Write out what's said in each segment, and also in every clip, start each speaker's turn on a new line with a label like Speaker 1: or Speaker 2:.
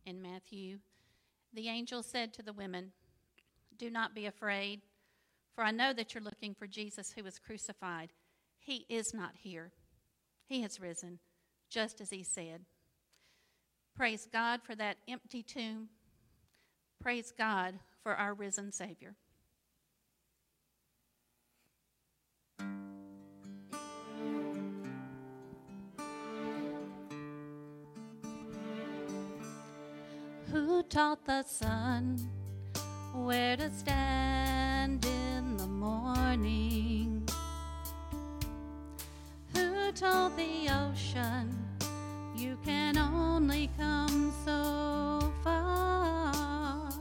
Speaker 1: in Matthew, the angel said to the women, "Do not be afraid, for I know that you're looking for Jesus who was crucified. He is not here. He has risen, just as he said." Praise God for that empty tomb. Praise God for our risen Savior. Who taught the sun where to stand in the morning? Who told the ocean you can only come so far?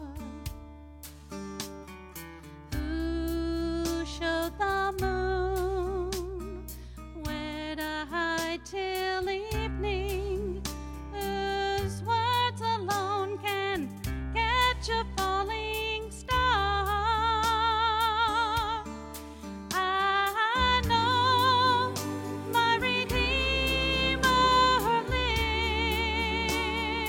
Speaker 1: Who showed the moon where to hide till evening? Whose words alone can catch a falling star? I know my Redeemer lives.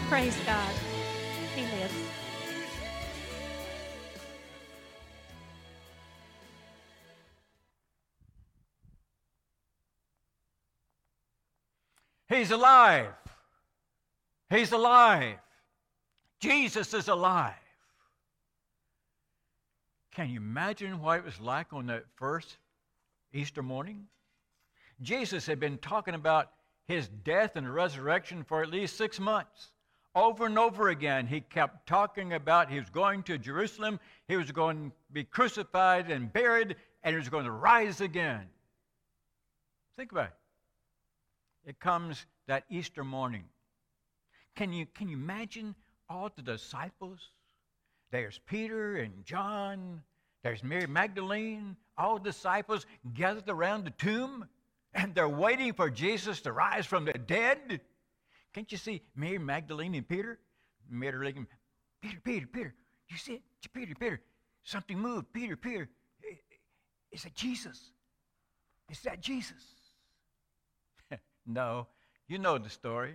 Speaker 1: Praise God. He lives.
Speaker 2: He's alive. He's alive. Jesus is alive. Can you imagine what it was like on that first Easter morning? Jesus had been talking about his death and resurrection for at least 6 months. Over and over again, he kept talking about he was going to Jerusalem, he was going to be crucified and buried, and he was going to rise again. Think about it. It comes that Easter morning. Can you imagine all the disciples? There's Peter and John. There's Mary Magdalene. All the disciples gathered around the tomb, and they're waiting for Jesus to rise from the dead. Can't you see Mary Magdalene and Peter? Peter, you see it? Peter, something moved. Peter, is that Jesus? Is that Jesus? No, you know the story.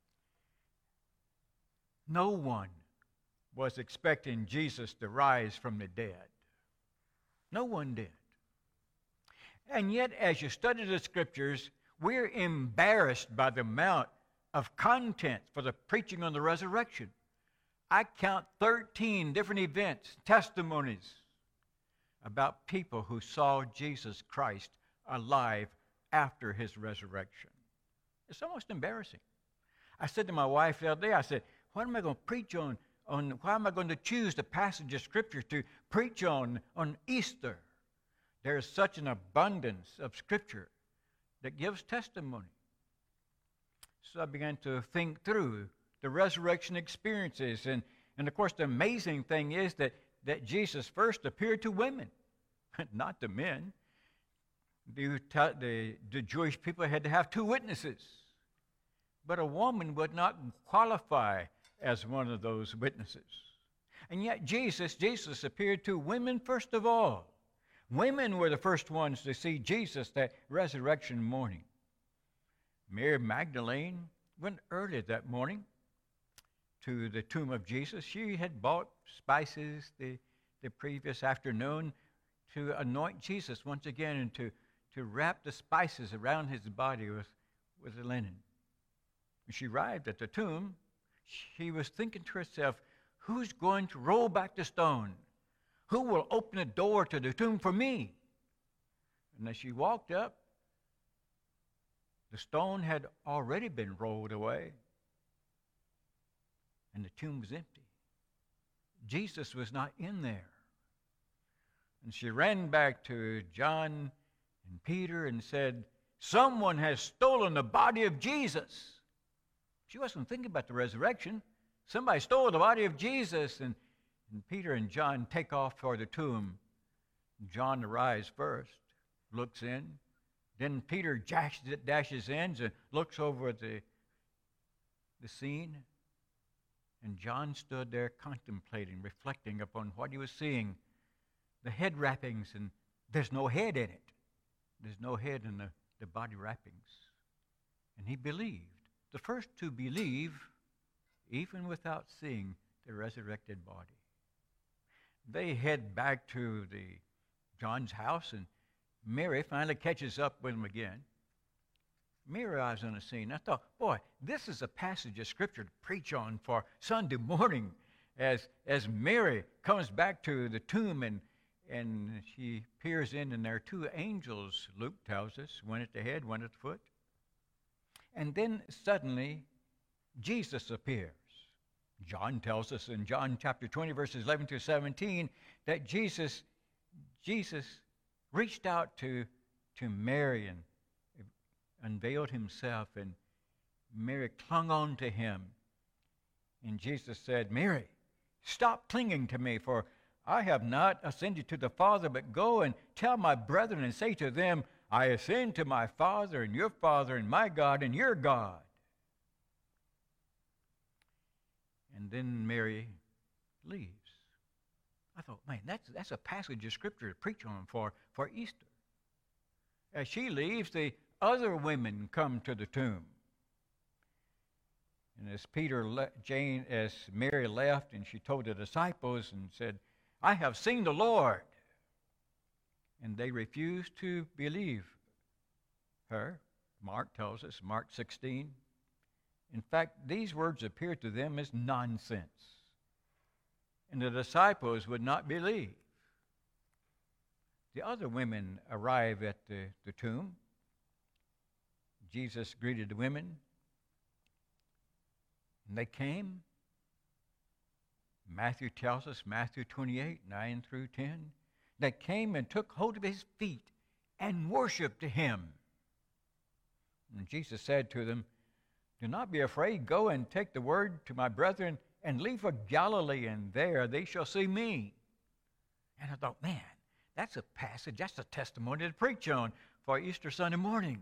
Speaker 2: No one was expecting Jesus to rise from the dead. No one did. And yet, as you study the Scriptures, we're embarrassed by the amount of content for the preaching on the resurrection. I count 13 different events, testimonies about people who saw Jesus Christ alive after his resurrection. It's almost embarrassing. I said to my wife the other day, I said, what am I going to preach on why am I going to choose the passage of Scripture to preach on Easter? There is such an abundance of Scripture that gives testimony. So I began to think through the resurrection experiences. And of course, the amazing thing is that Jesus first appeared to women, not to men. The Jewish people had to have 2 witnesses. But a woman would not qualify as one of those witnesses. And yet Jesus appeared to women first of all. Women were the first ones to see Jesus that resurrection morning. Mary Magdalene went early that morning to the tomb of Jesus. She had bought spices the previous afternoon to anoint Jesus once again and to wrap the spices around his body with the linen. When she arrived at the tomb, she was thinking to herself, who's going to roll back the stone? Who will open the door to the tomb for me? And as she walked up, the stone had already been rolled away, and the tomb was empty. Jesus was not in there. And she ran back to John and Peter and said, someone has stolen the body of Jesus. She wasn't thinking about the resurrection. Somebody stole the body of Jesus, and Peter and John take off for the tomb. John arrives first, looks in. Then Peter dashes in and looks over the scene. And John stood there contemplating, reflecting upon what he was seeing. The head wrappings, and there's no head in it. There's no head in the body wrappings. And he believed. The first to believe, even without seeing the resurrected body. They head back to John's house, and Mary finally catches up with him again. Mary arrives on the scene. I thought, boy, this is a passage of Scripture to preach on for Sunday morning as Mary comes back to the tomb and she peers in, and there are 2 angels, Luke tells us, one at the head, one at the foot. And then suddenly, Jesus appears. John tells us in John chapter 20, verses 11 through 17, that Jesus reached out to Mary and unveiled himself, and Mary clung on to him. And Jesus said, Mary, stop clinging to me, for I have not ascended to the Father, but go and tell my brethren and say to them, I ascend to my Father and your Father and my God and your God. And then Mary leaves. I thought, man, that's a passage of Scripture to preach on for Easter. As she leaves, the other women come to the tomb. And as Mary left, and she told the disciples and said, "I have seen the Lord." And they refused to believe her. Mark tells us, Mark 16. In fact, these words appeared to them as nonsense. And the disciples would not believe. The other women arrive at the tomb. Jesus greeted the women. And they came. Matthew tells us, Matthew 28, 9 through 10, they came and took hold of his feet and worshiped him. And Jesus said to them, "Do not be afraid. Go and take the word to my brethren and leave for Galilee, and there they shall see me." And I thought, man, that's a passage, that's a testimony to preach on for Easter Sunday morning.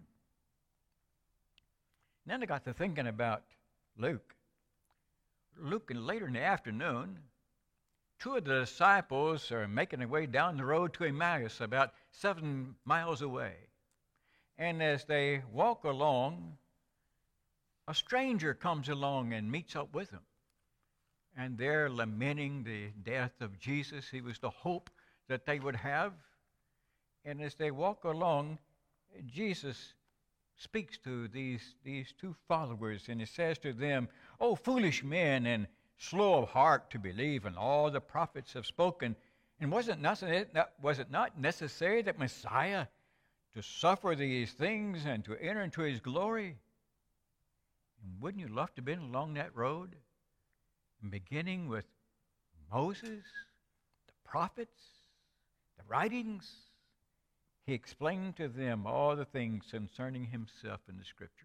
Speaker 2: And then I got to thinking about Luke. Luke, and later in the afternoon, two of the disciples are making their way down the road to Emmaus, about 7 miles away. And as they walk along, a stranger comes along and meets up with them. And they're lamenting the death of Jesus. He was the hope that they would have. And as they walk along, Jesus speaks to these two followers, and he says to them, "O foolish men, and slow of heart to believe in all the prophets have spoken. And was it not necessary that Messiah to suffer these things and to enter into his glory?" And wouldn't you love to have been along that road, beginning with Moses, the prophets, the writings? He explained to them all the things concerning himself in the Scriptures.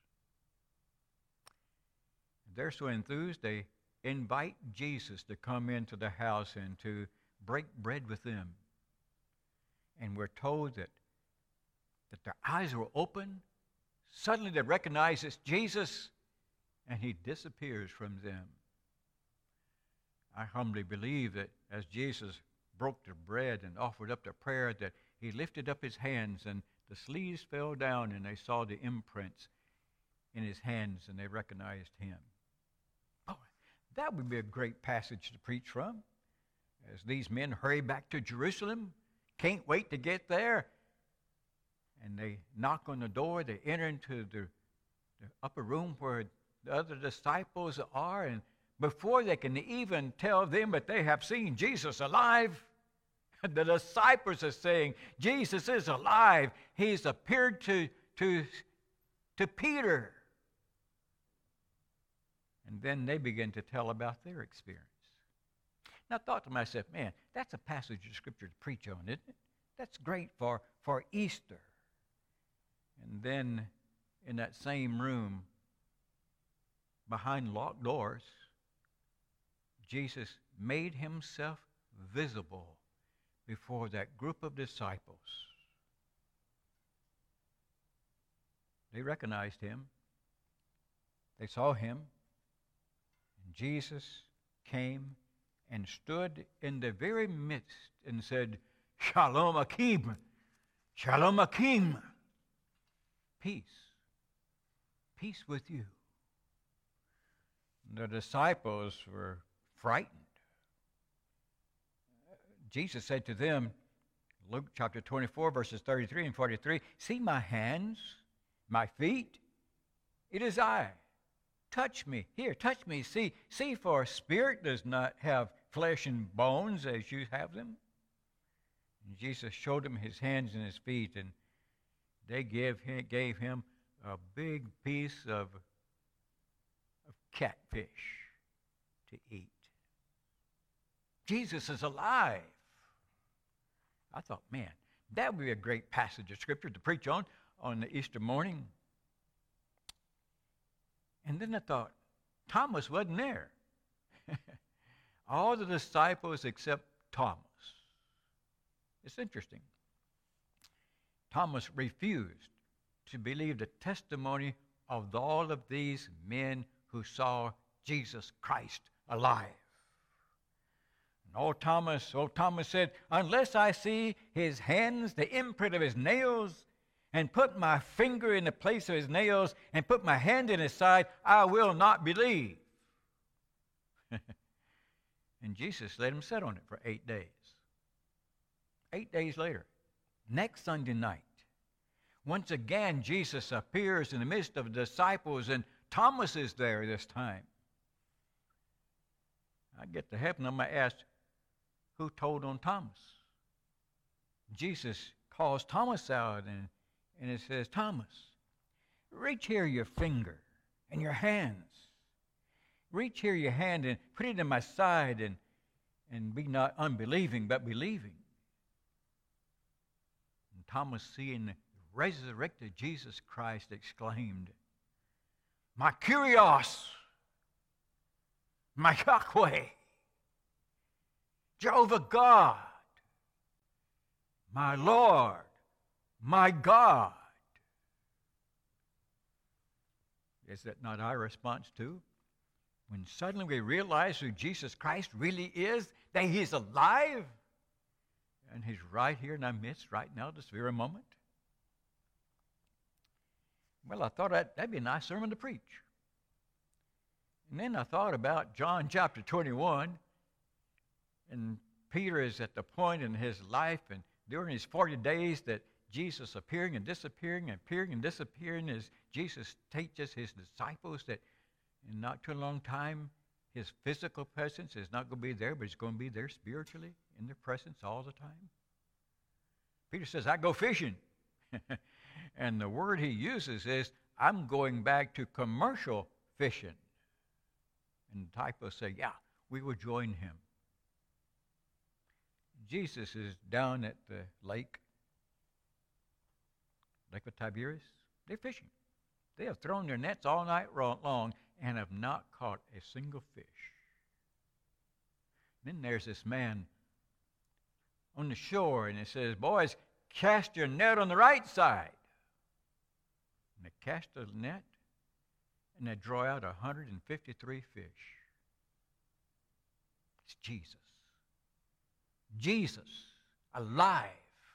Speaker 2: They're so enthused, they invite Jesus to come into the house and to break bread with them. And we're told that their eyes were open. Suddenly they recognize it's Jesus, and he disappears from them. I humbly believe that as Jesus broke the bread and offered up the prayer, that he lifted up his hands and the sleeves fell down and they saw the imprints in his hands and they recognized him. Oh, that would be a great passage to preach from. As these men hurry back to Jerusalem, can't wait to get there, and they knock on the door, they enter into the upper room where the other disciples are, and before they can even tell them that they have seen Jesus alive, the disciples are saying, "Jesus is alive. He's appeared to Peter." And then they begin to tell about their experience. And I thought to myself, man, that's a passage of Scripture to preach on, isn't it? That's great for Easter. And then in that same room, behind locked doors, Jesus made himself visible before that group of disciples. They recognized him. They saw him. And Jesus came and stood in the very midst and said, "Shalom Akim, Shalom Akim." Peace. Peace with you. The disciples were frightened. Jesus said to them, Luke chapter 24, verses 33 and 43, "See my hands, my feet? It is I. Touch me. Here, touch me. See, for a spirit does not have flesh and bones as you have them." And Jesus showed them his hands and his feet, and they gave him a big piece of catfish to eat. Jesus is alive. I thought, man, that would be a great passage of Scripture to preach on the Easter morning. And then I thought, Thomas wasn't there. All the disciples except Thomas. It's interesting. Thomas refused to believe the testimony of all of these men who saw Jesus Christ alive. And old Thomas said, "Unless I see his hands, the imprint of his nails, and put my finger in the place of his nails and put my hand in his side, I will not believe. And Jesus let him sit on it for 8 days. 8 days later, next Sunday night, once again Jesus appears in the midst of the disciples, and Thomas is there this time. I get to heaven, I'm going to ask, who told on Thomas? Jesus calls Thomas out, and it says, Thomas, reach here your finger and your hands. Reach here your hand and put it in my side, and be not unbelieving, but believing. And Thomas, seeing the resurrected Jesus Christ, exclaimed, my Kyrios, my Yahweh, Jehovah God, my Lord, my God. Is that not our response too? When suddenly we realize who Jesus Christ really is, that he's alive, and he's right here in our midst right now, this very moment. Well, I thought that'd be a nice sermon to preach. And then I thought about John chapter 21, and Peter is at the point in his life and during his 40 days that Jesus appearing and disappearing, appearing and disappearing, as Jesus teaches his disciples that in not too long time, his physical presence is not going to be there, but he's going to be there spiritually in their presence all the time. Peter says, I go fishing. And the word he uses is, I'm going back to commercial fishing. And the disciples say, yeah, we will join him. Jesus is down at the lake of Tiberias. They're fishing. They have thrown their nets all night long and have not caught a single fish. Then there's this man on the shore, and it says, boys, cast your net on the right side. And they cast the net, and they draw out 153 fish. It's Jesus. Jesus, alive.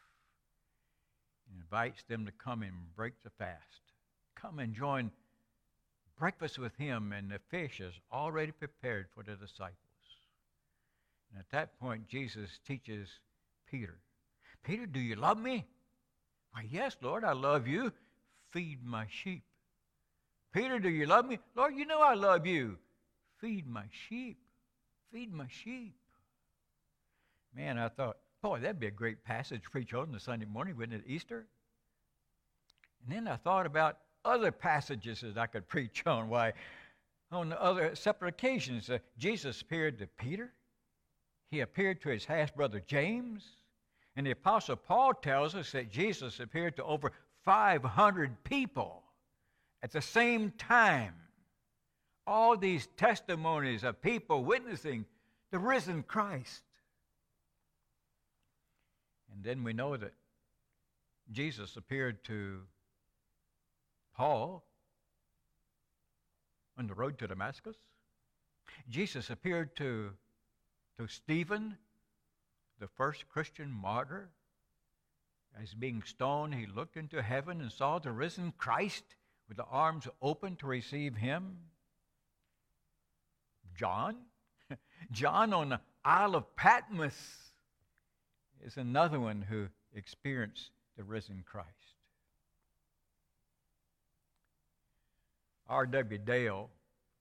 Speaker 2: And invites them to come and break the fast. Come and join breakfast with him, and the fish is already prepared for the disciples. And at that point, Jesus teaches Peter, Peter, do you love me? Why, yes, Lord, I love you. Feed my sheep. Peter, do you love me? Lord, you know I love you. Feed my sheep. Feed my sheep. Man, I thought, boy, that'd be a great passage to preach on the Sunday morning, wouldn't it, Easter? And then I thought about other passages that I could preach on. Why, on other separate occasions, Jesus appeared to Peter. He appeared to his half-brother James. And the Apostle Paul tells us that Jesus appeared to over 500 people at the same time. All these testimonies of people witnessing the risen Christ. And then we know that Jesus appeared to Paul on the road to Damascus. Jesus appeared to Stephen, the first Christian martyr. As being stoned, he looked into heaven and saw the risen Christ with the arms open to receive him. John on the Isle of Patmos is another one who experienced the risen Christ. R.W. Dale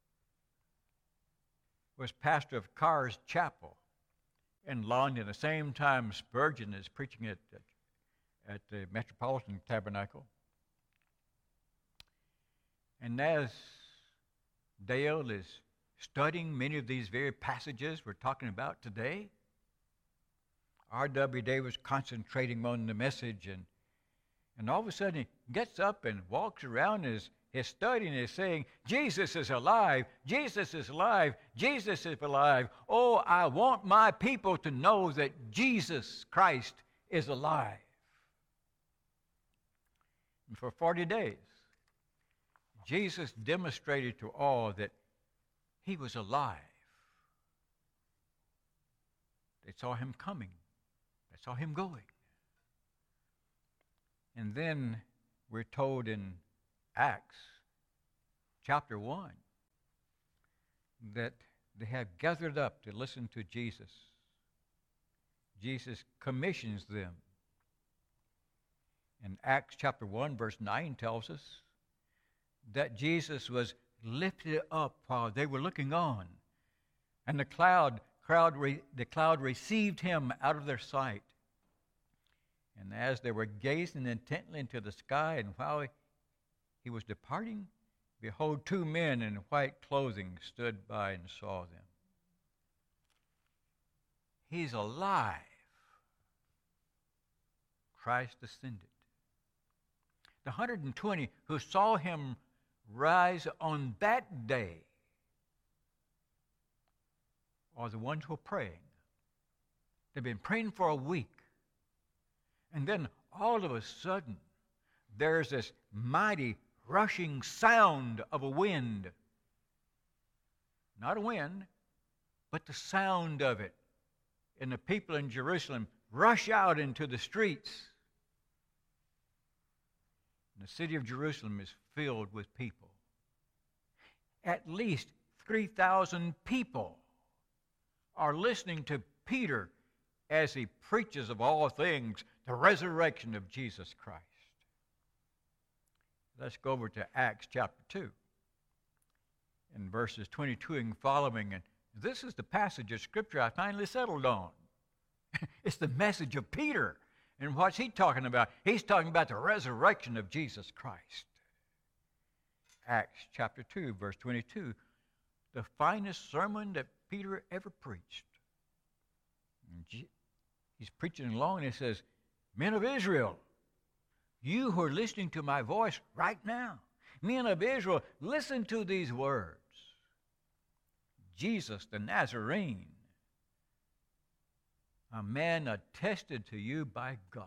Speaker 2: was pastor of Carr's Chapel in London. At the same time, Spurgeon is preaching at the Metropolitan Tabernacle. And as Dale is studying many of these very passages we're talking about today, R.W. Dale was concentrating on the message, and all of a sudden he gets up and walks around his study and is saying, Jesus is alive, Jesus is alive, Jesus is alive. Oh, I want my people to know that Jesus Christ is alive. And for 40 days, Jesus demonstrated to all that he was alive. They saw him coming. They saw him going. And then We're told in Acts chapter 1 that they have gathered up to listen to Jesus. Jesus commissions them. And Acts chapter 1 verse 9 tells us that Jesus was lifted up while they were looking on. And the cloud received him out of their sight. And as they were gazing intently into the sky, and while he was departing, behold, two men in white clothing stood by and saw them. He's alive. Christ ascended. The 120 who saw him rise on that day are the ones who are praying. They've been praying for a week. And then all of a sudden, there's this mighty rushing sound of a wind. Not a wind, but the sound of it. And the people in Jerusalem rush out into the streets. And the city of Jerusalem is filled with people. At least 3,000 people are listening to Peter as he preaches of all things the resurrection of Jesus Christ. Let's go over to Acts chapter 2 in verses 22 and following. And this is the passage of Scripture I finally settled on. It's the message of Peter. And what's he talking about? He's talking about the resurrection of Jesus Christ. Acts chapter 2, verse 22, the finest sermon that Peter ever preached. He's preaching along and he says, men of Israel, you who are listening to my voice right now, men of Israel, listen to these words. Jesus the Nazarene, a man attested to you by God.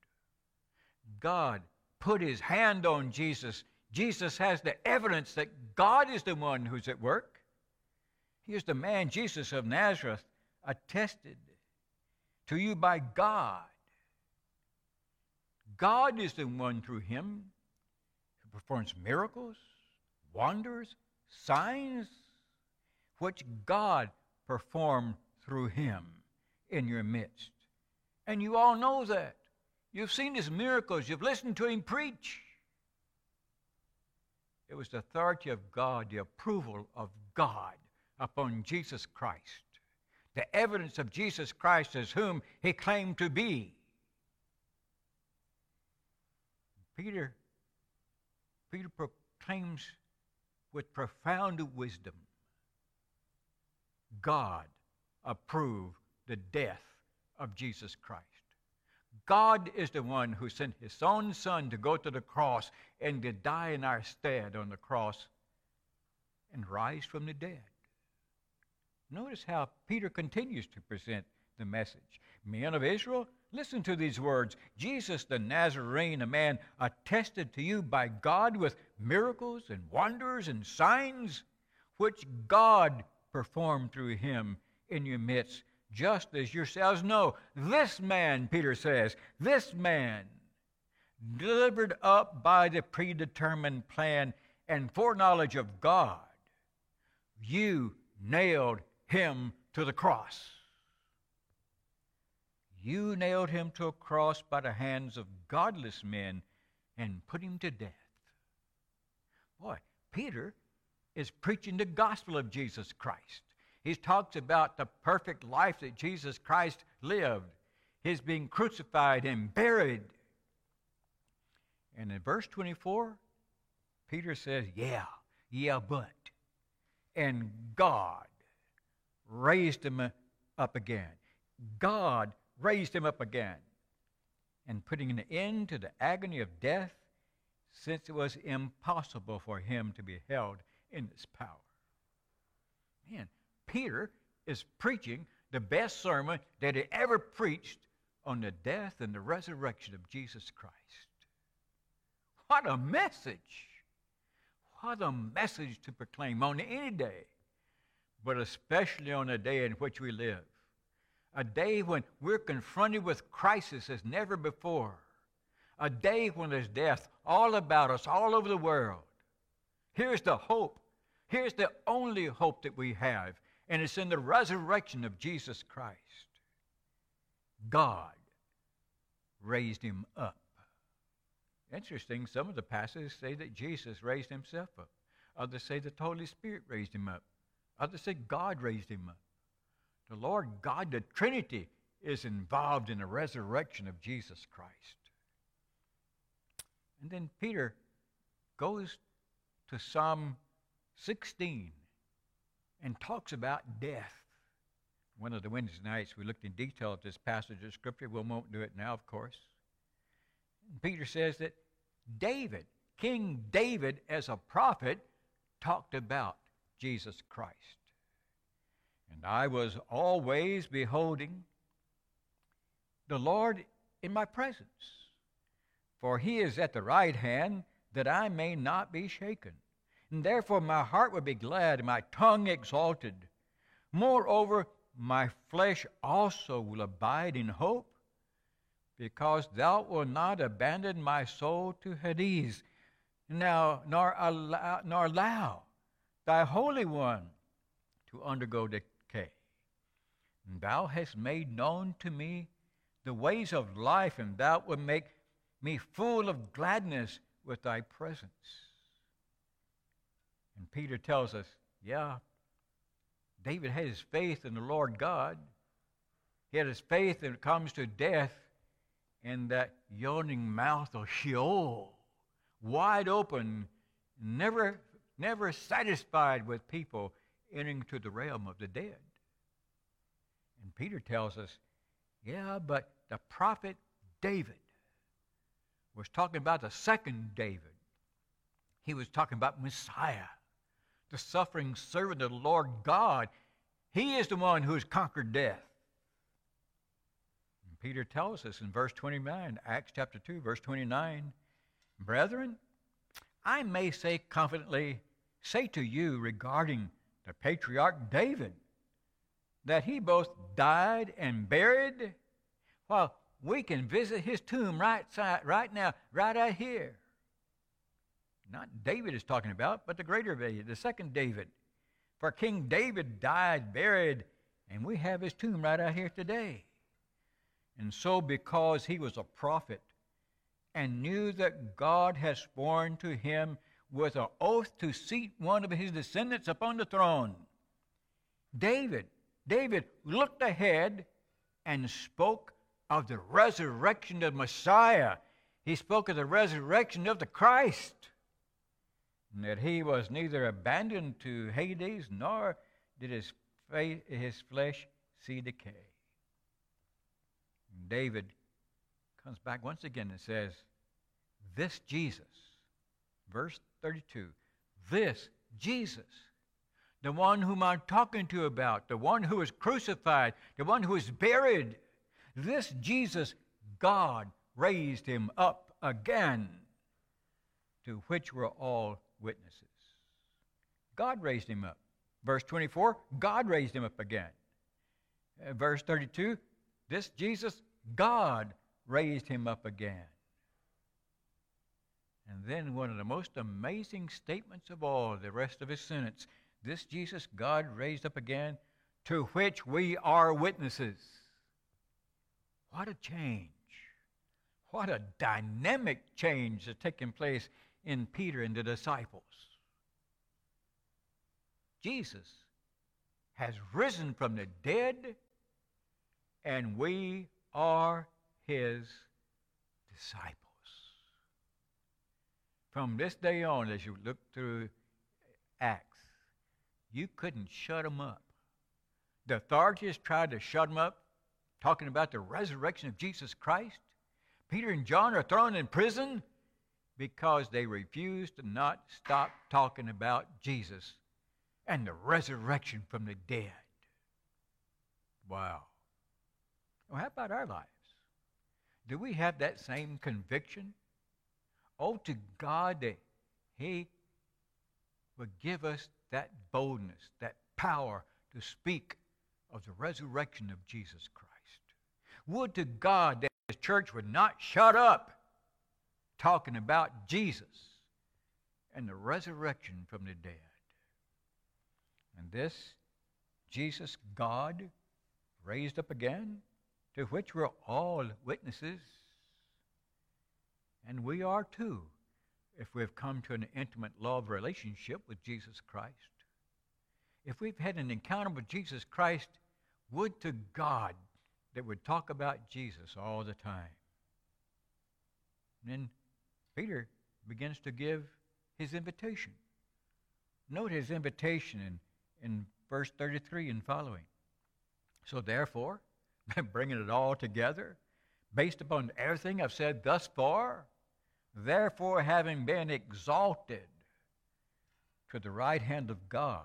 Speaker 2: God put his hand on Jesus. Jesus has the evidence that God is the one who's at work. He is the man, Jesus of Nazareth, attested to you by God. God is the one through him who performs miracles, wonders, signs, which God performed through him in your midst. And you all know that. You've seen his miracles. You've listened to him preach. It was the authority of God, the approval of God upon Jesus Christ. The evidence of Jesus Christ as whom he claimed to be. Peter proclaims with profound wisdom, God approved the death of Jesus Christ. God is the one who sent his own Son to go to the cross and to die in our stead on the cross and rise from the dead. Notice how Peter continues to present the message. Men of Israel, listen to these words. Jesus the Nazarene, a man attested to you by God with miracles and wonders and signs, which God performed through him in your midst, just as yourselves know. This man, Peter says, this man, delivered up by the predetermined plan and foreknowledge of God, you nailed him to the cross. You nailed him to a cross by the hands of godless men and put him to death. Boy, Peter is preaching the gospel of Jesus Christ. He talks about the perfect life that Jesus Christ lived, his being crucified and buried. And in verse 24, Peter says, yeah, but. And God raised him up again. God raised him up again, and putting an end to the agony of death, since it was impossible for him to be held in its power. Man, Peter is preaching the best sermon that he ever preached on the death and the resurrection of Jesus Christ. What a message! What a message to proclaim on any day, but especially on a day in which we live. A day when we're confronted with crisis as never before. A day when there's death all about us, all over the world. Here's the hope. Here's the only hope that we have, and it's in the resurrection of Jesus Christ. God raised him up. Interesting, some of the passages say that Jesus raised himself up. Others say that the Holy Spirit raised him up. Others say God raised him up. The Lord God, the Trinity, is involved in the resurrection of Jesus Christ. And then Peter goes to Psalm 16 and talks about death. One of the Wednesday nights we looked in detail at this passage of Scripture. We won't do it now, of course. And Peter says that David, King David as a prophet, talked about Jesus Christ. And I was always beholding the Lord in my presence, for he is at the right hand, that I may not be shaken. And therefore my heart will be glad, and my tongue exalted. Moreover, my flesh also will abide in hope, because thou wilt not abandon my soul to Hades, nor allow thy Holy One to undergo decay. And thou hast made known to me the ways of life, and thou wilt make me full of gladness with thy presence. And Peter tells us, yeah, David had his faith in the Lord God. He had his faith when it comes to death in that yawning mouth of Sheol, wide open, never satisfied with people entering to the realm of the dead. And Peter tells us, yeah, but the prophet David was talking about the second David. He was talking about Messiah, the suffering servant of the Lord God. He is the one who has conquered death. And Peter tells us in verse 29, Acts chapter 2, verse 29, brethren, I may say confidently, say to you regarding the patriarch David, that he both died and buried. Well, we can visit his tomb right now, right out here. Not David is talking about, but the greater David, the second David. For King David died, buried, and we have his tomb right out here today. And so because he was a prophet and knew that God had sworn to him with an oath to seat one of his descendants upon the throne, David looked ahead and spoke of the resurrection of Messiah. He spoke of the resurrection of the Christ, and that he was neither abandoned to Hades, nor did his flesh see decay. And David comes back once again and says, this Jesus, verse 32, this Jesus, the one whom I'm talking to you about, the one who was crucified, the one who was buried, this Jesus, God raised him up again, to which we're all witnesses. God raised him up. Verse 24, God raised him up again. Verse 32, this Jesus, God raised him up again. And then one of the most amazing statements of all, the rest of his sentence, this Jesus, God raised up again, to which we are witnesses. What a change. What a dynamic change has taken place in Peter and the disciples. Jesus has risen from the dead, and we are his disciples. From this day on, as you look through Acts, you couldn't shut them up. The authorities tried to shut them up, talking about the resurrection of Jesus Christ. Peter and John are thrown in prison because they refused to not stop talking about Jesus and the resurrection from the dead. Wow. Well, how about our lives? Do we have that same conviction? Oh, to God that he would give us that boldness, that power to speak of the resurrection of Jesus Christ. Would to God that his church would not shut up talking about Jesus and the resurrection from the dead. And this Jesus, God, raised up again, to which we're all witnesses. And we are too, if we've come to an intimate love relationship with Jesus Christ. If we've had an encounter with Jesus Christ, would to God that would talk about Jesus all the time. And then Peter begins to give his invitation. Note his invitation in verse 33 and following. So therefore, bringing it all together, based upon everything I've said thus far, therefore having been exalted to the right hand of God,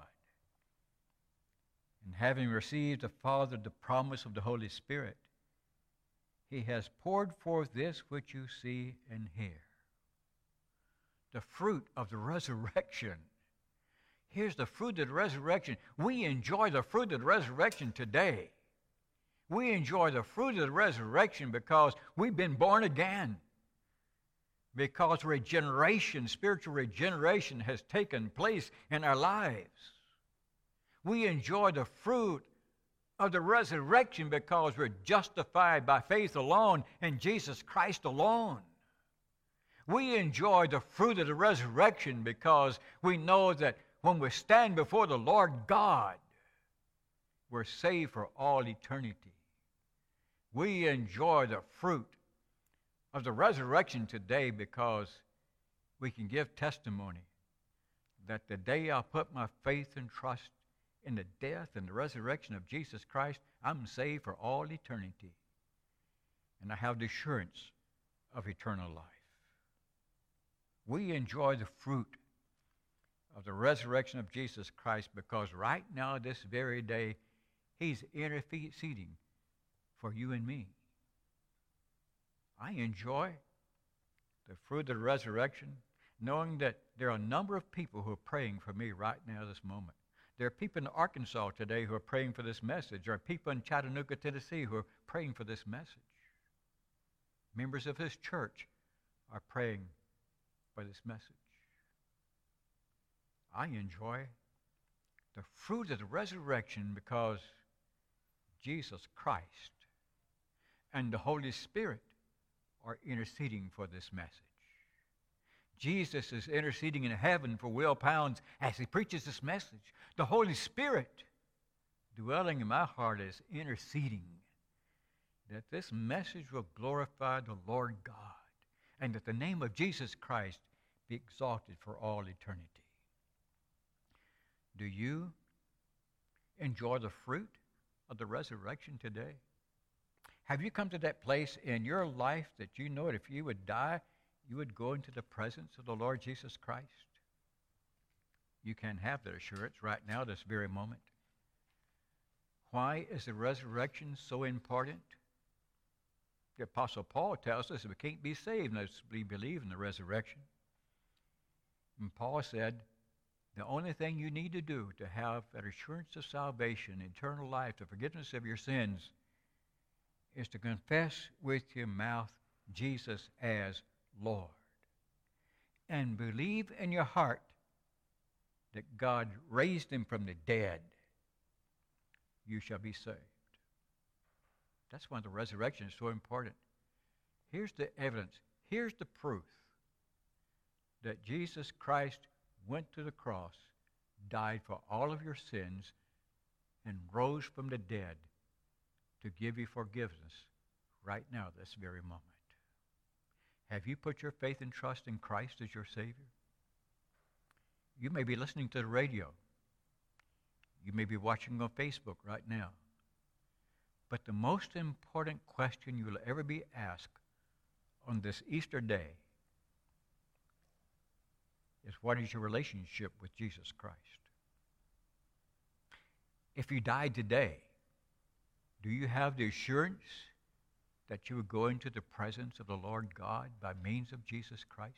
Speaker 2: and having received of the Father the promise of the Holy Spirit, he has poured forth this which you see and hear. The fruit of the resurrection. Here's the fruit of the resurrection. We enjoy the fruit of the resurrection today. We enjoy the fruit of the resurrection because we've been born again. Because regeneration, spiritual regeneration has taken place in our lives. We enjoy the fruit of the resurrection because we're justified by faith alone in Jesus Christ alone. We enjoy the fruit of the resurrection because we know that when we stand before the Lord God, we're saved for all eternity. We enjoy the fruit of the resurrection today because we can give testimony that the day I put my faith and trust in the death and the resurrection of Jesus Christ, I'm saved for all eternity. And I have the assurance of eternal life. We enjoy the fruit of the resurrection of Jesus Christ because right now, this very day, he's interceding for you and me. I enjoy the fruit of the resurrection, knowing that there are a number of people who are praying for me right now, this moment. There are people in Arkansas today who are praying for this message. There are people in Chattanooga, Tennessee who are praying for this message. Members of this church are praying for this message. I enjoy the fruit of the resurrection because Jesus Christ and the Holy Spirit are interceding for this message. Jesus is interceding in heaven for Will Pounds as he preaches this message. The Holy Spirit dwelling in my heart is interceding that this message will glorify the Lord God and that the name of Jesus Christ be exalted for all eternity. Do you enjoy the fruit of the resurrection today? Have you come to that place in your life that you know that if you would die, you would go into the presence of the Lord Jesus Christ? You can have that assurance right now, this very moment. Why is the resurrection so important? The Apostle Paul tells us that we can't be saved unless we believe in the resurrection. And Paul said, the only thing you need to do to have that assurance of salvation, eternal life, the forgiveness of your sins, is to confess with your mouth Jesus as Lord and believe in your heart that God raised him from the dead. You shall be saved. That's why the resurrection is so important. Here's the evidence. Here's the proof that Jesus Christ went to the cross, died for all of your sins, and rose from the dead to give you forgiveness right now, this very moment. Have you put your faith and trust in Christ as your Savior? You may be listening to the radio. You may be watching on Facebook right now. But the most important question you will ever be asked on this Easter day is, what is your relationship with Jesus Christ? If you died today, do you have the assurance that you would go into the presence of the Lord God by means of Jesus Christ?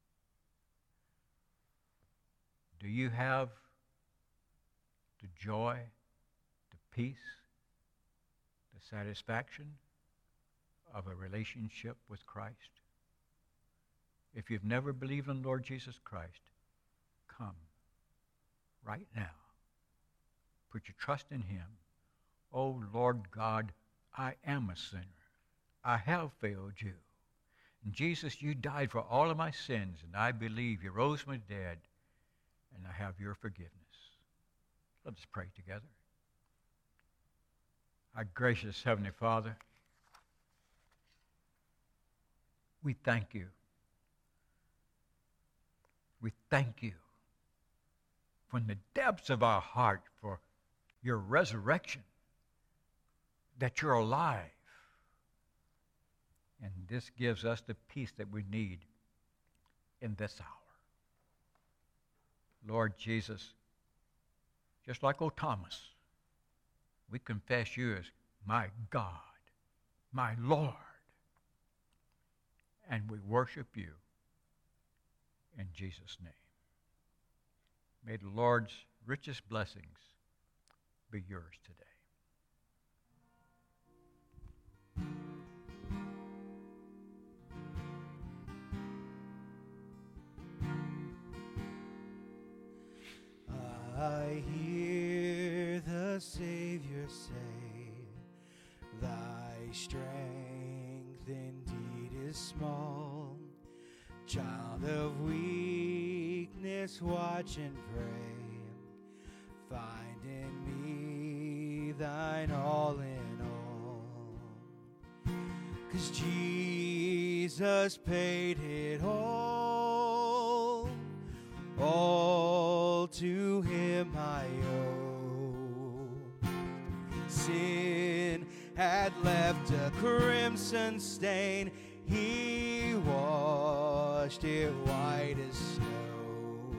Speaker 2: Do you have the joy, the peace, the satisfaction of a relationship with Christ? If you've never believed in the Lord Jesus Christ, come right now. Put your trust in him. Oh, Lord God, I am a sinner. I have failed you. And Jesus, you died for all of my sins, and I believe you rose from the dead, and I have your forgiveness. Let us pray together. Our gracious Heavenly Father, we thank you. We thank you from the depths of our heart for your resurrection, that you're alive. And this gives us the peace that we need in this hour. Lord Jesus, just like old Thomas, we confess you as my God, my Lord, and we worship you in Jesus' name. May the Lord's richest blessings be yours today.
Speaker 3: I hear the Savior say, thy strength indeed is small. Child of weakness, watch and pray. Find in me thine all in all. 'Cause Jesus paid it all to him I owe. Sin had left a crimson stain, he washed it white as snow.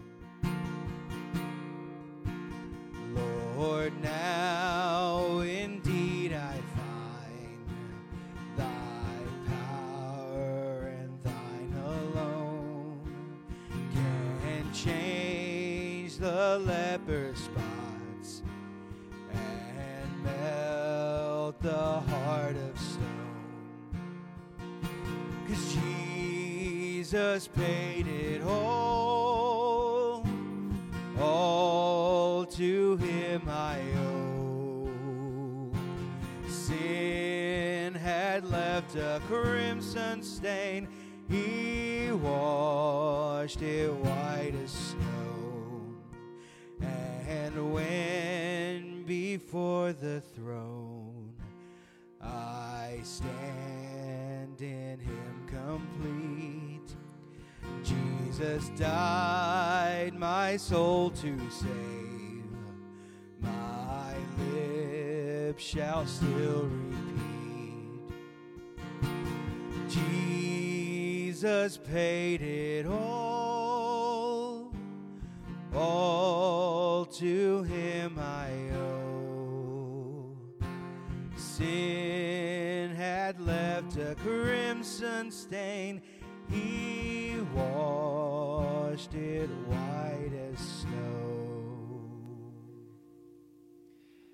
Speaker 3: Lord, now indeed I find thy power and thine alone can change the leper's spots and melt the heart of stone. 'Cause Jesus paid it all to him I owe. Sin had left a crimson stain, he washed it white as snow. And when before the throne I stand in him complete, Jesus died my soul to save. My lips shall still repeat, Jesus paid it all to him I owe. Sin had left a crimson stain, he washed it white as snow.